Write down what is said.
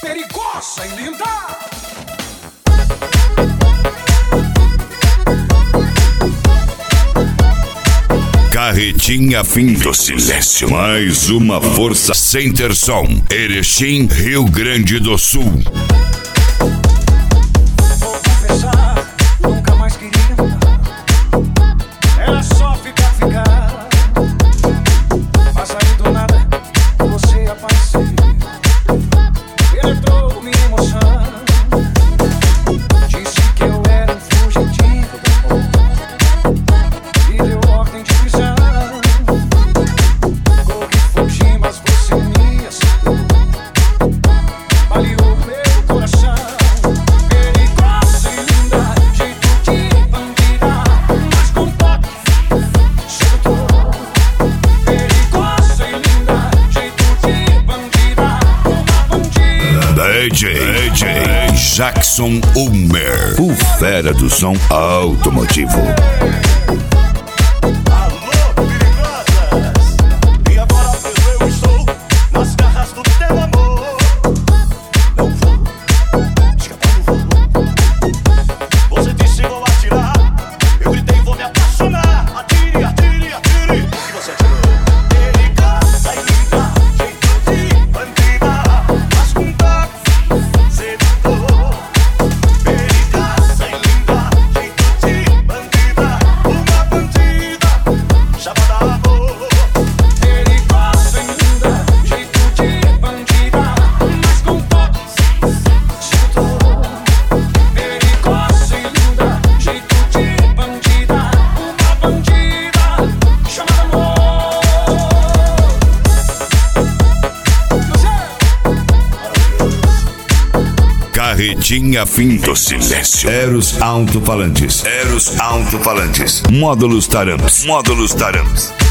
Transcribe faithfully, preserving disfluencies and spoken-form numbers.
perigosa e linda. Carretinha Fim do Silêncio. Mais uma força sem ter som. Erechim, Rio Grande do Sul. Vou confessar, nunca mais queria mudar. Era só ficar, ficar. Mas aí do nada você apareceu. Penetrou minha emoção. Disse que eu era um fugitivo do amor. E deu ordem de prisão. Corri, fugi, mas você me aceitou. Baleou meu coração. Perigosa e linda, jeito de bandida, mas com toque sedutor. Perigosa e linda, jeito de bandida, uma bandida. D J, D J Jackson Ulmer, o fera do som automotivo. Carretinha Fim do Silêncio. Eros Alto-Falantes. Eros Alto-Falantes. Módulos Taramps. Módulos Taramps.